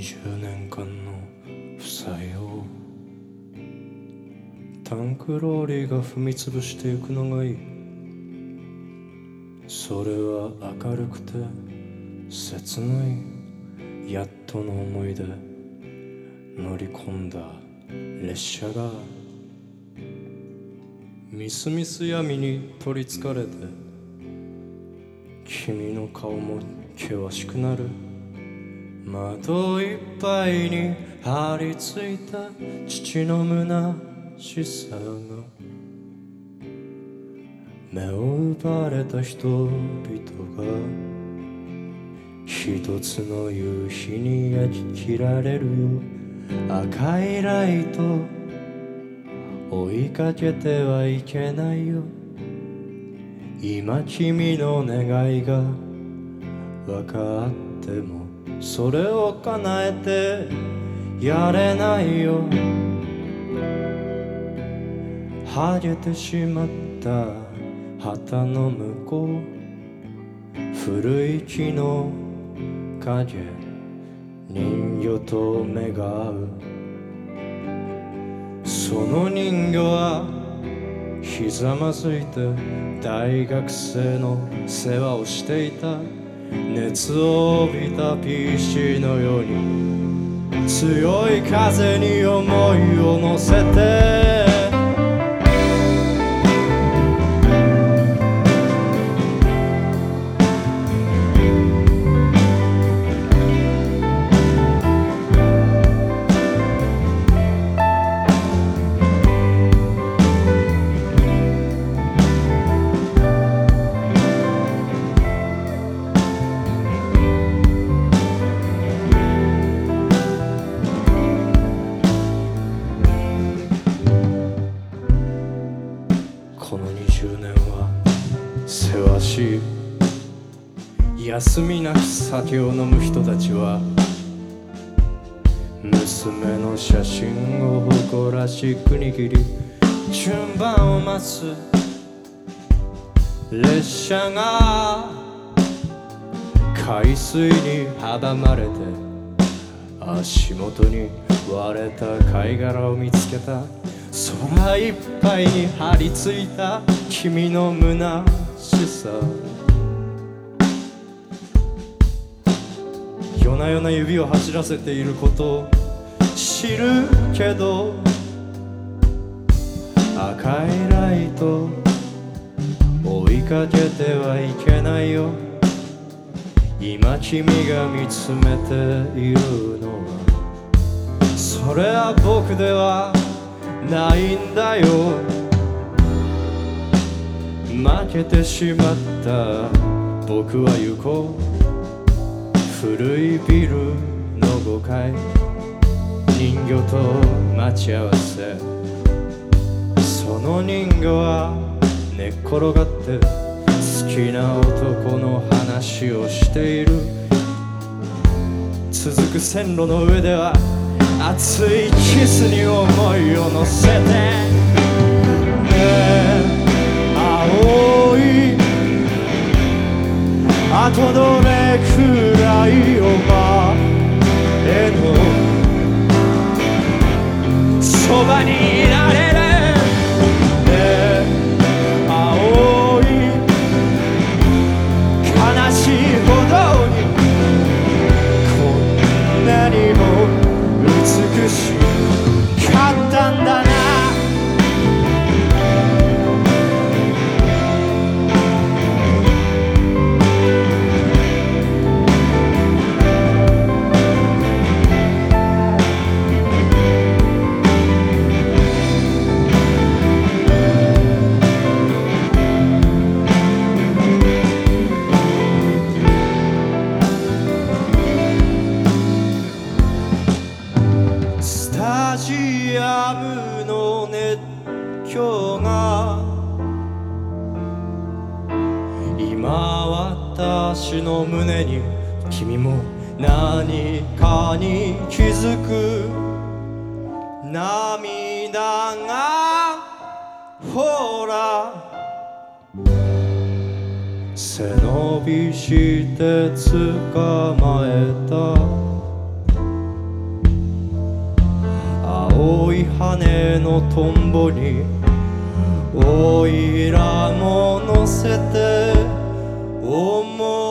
20年間の負債をタンクローリーが踏み潰していくのがいい。それは明るくて切ないやっとの思いで乗り込んだ列車がみすみす闇に取りつかれて、君の顔も険しくなる。窓いっぱいに張り付いた父の虚しさが、目を奪われた人々が一つの夕日に焼き切られるよ。赤いライト追いかけてはいけないよ。今君の願いが分かってもそれを叶えてやれないよ。剥げてしまった旗の向こう、古い木の影、人魚と目が合う。その人魚はひざまずいて大学生の世話をしていた。熱を帯びた PC のように強い風に思いを乗せて、この20年はせわしい。休みなく酒を飲む人たちは娘の写真を誇らしく握り順番を待つ。列車が海水に阻まれて足元に割れた貝殻を見つけた。空いっぱいに張り付いた君の虚しさ。夜な夜な指を走らせていることを知るけど、赤いライト追いかけてはいけないよ。今君が見つめているのはそれは僕ではないんだよ。負けてしまった僕は行こう。古いビルの5階、人魚と待ち合わせ。その人魚は寝っ転がって好きな男の話をしている。続く線路の上では熱いキスに思いを乗せて、ねえ青いあとどれくらいお前のそばにいられる。ねえ青い悲しいほどにこんなにも美しかったんだな。スタジアムの熱狂が今私の胸に、君も何かに気づく。涙がほら背伸びして捕まえた青い羽のトンボにおいらも乗せて思